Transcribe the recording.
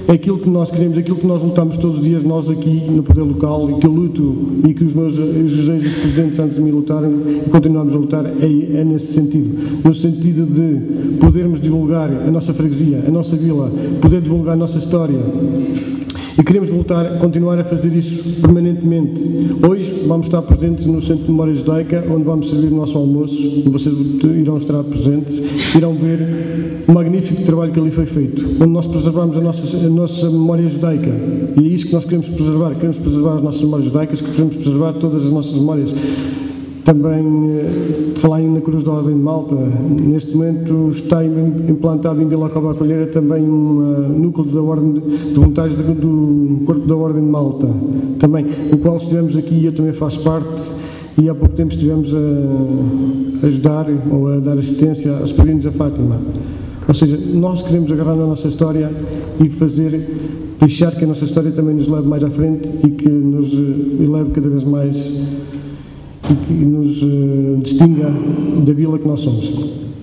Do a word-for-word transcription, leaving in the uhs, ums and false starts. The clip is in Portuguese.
é aquilo que nós queremos, aquilo que nós lutamos todos os dias, nós aqui no poder local, e que eu luto e que os meus os reis presidentes antes de mim lutaram e continuamos a lutar, é, é nesse sentido. No sentido de podermos divulgar a nossa freguesia, a nossa vila, poder divulgar a nossa história. E queremos voltar, continuar a fazer isso permanentemente. Hoje vamos estar presentes no Centro de Memória Judaica, onde vamos servir o nosso almoço, vocês irão estar presentes, irão ver o magnífico trabalho que ali foi feito, onde nós preservamos a nossa, a nossa memória judaica. E é isso que nós queremos preservar, queremos preservar as nossas memórias judaicas, queremos preservar todas as nossas memórias. Também, falar na Cruz da Ordem de Malta, neste momento está implantado em Vila Cova Colheira também um núcleo da Ordem de Voluntários do Corpo da Ordem de Malta, também, o qual estivemos aqui e eu também faço parte, e há pouco tempo estivemos a ajudar ou a dar assistência aos peregrinos da Fátima. Ou seja, nós queremos agarrar na nossa história e fazer, deixar que a nossa história também nos leve mais à frente e que nos eleve cada vez mais e que nos uh, distinga da vila que nós somos.